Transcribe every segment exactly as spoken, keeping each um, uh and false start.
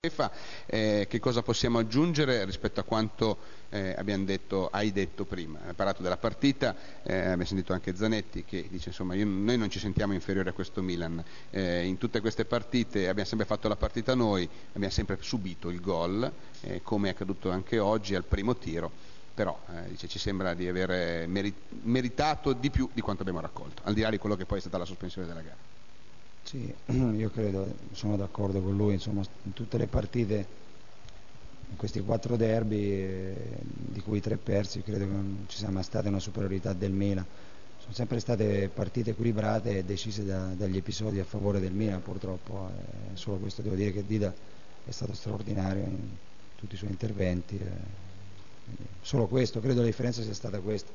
Fa, eh, che cosa possiamo aggiungere rispetto a quanto eh, abbiamo detto, hai detto prima? Hai parlato della partita, eh, abbiamo sentito anche Zanetti che dice insomma io, noi non ci sentiamo inferiori a questo Milan, eh, in tutte queste partite abbiamo sempre fatto la partita noi, abbiamo sempre subito il gol, eh, come è accaduto anche oggi al primo tiro, però eh, dice, ci sembra di aver meri meritato di più di quanto abbiamo raccolto, al di là di quello che poi è stata la sospensione della gara. Sì, io credo, sono d'accordo con lui, insomma, in tutte le partite, in questi quattro derby, eh, di cui tre persi, credo che non ci sia mai stata una superiorità del Milan. Sono sempre state partite equilibrate e decise da, dagli episodi a favore del Milan, purtroppo. Eh, solo questo devo dire, che Dida è stato straordinario in tutti i suoi interventi. Eh, solo questo, credo la differenza sia stata questa.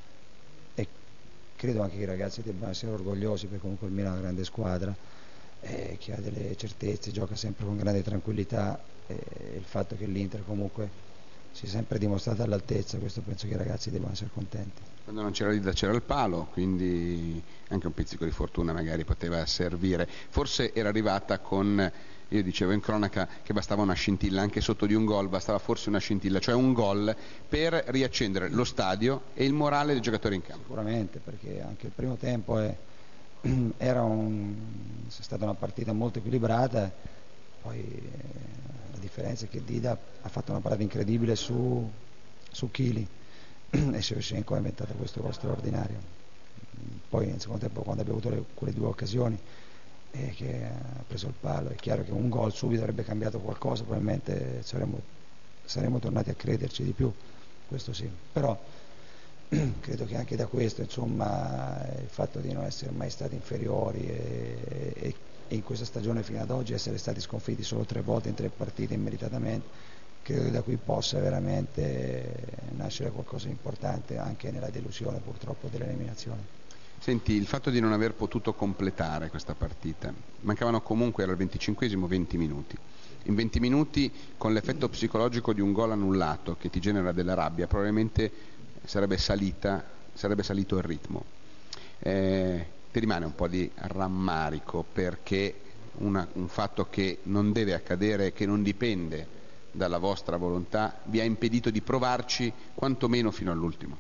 E credo anche che i ragazzi debbano essere orgogliosi, perché comunque il Milan è una grande squadra, eh, che ha delle certezze, gioca sempre con grande tranquillità, e il fatto che l'Inter comunque si è sempre dimostrata all'altezza, questo penso che i ragazzi debbano essere contenti. Quando non c'era Dida c'era il palo, quindi anche un pizzico di fortuna magari poteva servire. Forse era arrivata con, io dicevo in cronaca, che bastava una scintilla, anche sotto di un gol bastava forse una scintilla, cioè un gol per riaccendere lo stadio e il morale dei giocatori in campo. Sicuramente, perché anche il primo tempo è, era un, è stata una partita molto equilibrata, poi eh, la differenza è che Dida ha fatto una parata incredibile su, su Chili e Shevchenko ha inventato questo gol straordinario. Poi nel secondo tempo, quando abbiamo avuto le, quelle due occasioni, eh, che ha preso il palo, è chiaro che un gol subito avrebbe cambiato qualcosa, probabilmente saremmo, saremmo tornati a crederci di più, questo sì, però credo che anche da questo, insomma, il fatto di non essere mai stati inferiori e, e, e in questa stagione fino ad oggi essere stati sconfitti solo tre volte in tre partite immeritatamente, credo che da qui possa veramente nascere qualcosa di importante anche nella delusione purtroppo dell'eliminazione. Senti, il fatto di non aver potuto completare questa partita, mancavano comunque, era il venticinquesimo, venti minuti. In venti minuti, con l'effetto psicologico di un gol annullato che ti genera della rabbia, probabilmente sarebbe, salita, sarebbe salito il ritmo. Eh, ti rimane un po' di rammarico perché una, un fatto che non deve accadere, che non dipende dalla vostra volontà, vi ha impedito di provarci quantomeno fino all'ultimo?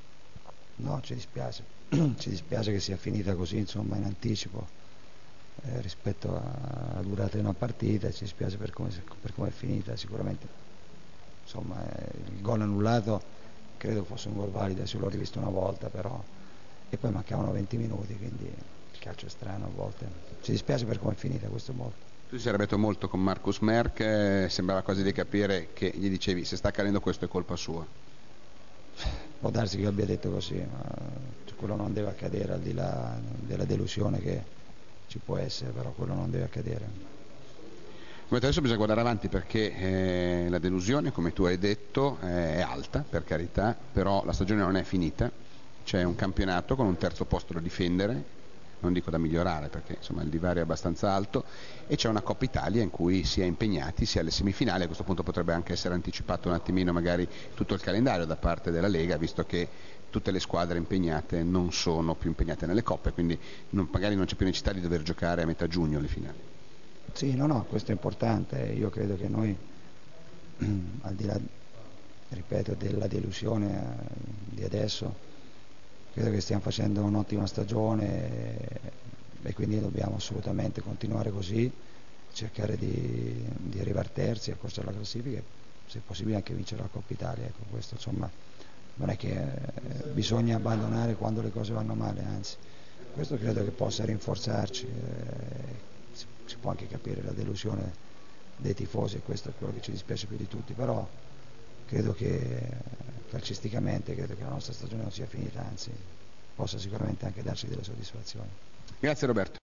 No, ci dispiace, ci dispiace che sia finita così, insomma, in anticipo eh, rispetto alla durata di una partita, ci dispiace per come, per come è finita, sicuramente. Insomma, eh, il gol annullato credo fosse un gol valido, se l'ho rivisto una volta, però, e poi mancavano venti minuti, quindi il calcio è strano a volte. Ci dispiace per come è finita, questo molto. Tu si arrabbiato molto con Marcus Merck, eh, sembrava quasi di capire che gli dicevi se sta accadendo questo è colpa sua. Può darsi che io abbia detto così, ma quello non deve accadere, al di là della delusione che ci può essere, però quello non deve accadere. Adesso bisogna guardare avanti perché eh, la delusione, come tu hai detto, eh, è alta, per carità, però la stagione non è finita, c'è un campionato con un terzo posto da difendere, non dico da migliorare perché insomma il divario è abbastanza alto, e c'è una Coppa Italia in cui si è impegnati, si è alle semifinali. A questo punto potrebbe anche essere anticipato un attimino magari tutto il calendario da parte della Lega, visto che tutte le squadre impegnate non sono più impegnate nelle coppe, quindi non, magari non c'è più necessità di dover giocare a metà giugno le finali. Sì, no, no, questo è importante, io credo che noi, al di là, ripeto, della delusione eh, di adesso, credo che stiamo facendo un'ottima stagione e, e quindi dobbiamo assolutamente continuare così, cercare di, di arrivare terzi, accorciare la classifica e se possibile anche vincere la Coppa Italia. Ecco, questo insomma non è che eh, bisogna abbandonare quando le cose vanno male, anzi, questo credo che possa rinforzarci. Eh, si, si può anche capire la delusione dei tifosi e questo è quello che ci dispiace più di tutti, però credo che calcisticamente credo che la nostra stagione non sia finita, anzi possa sicuramente anche darci delle soddisfazioni. Grazie Roberto.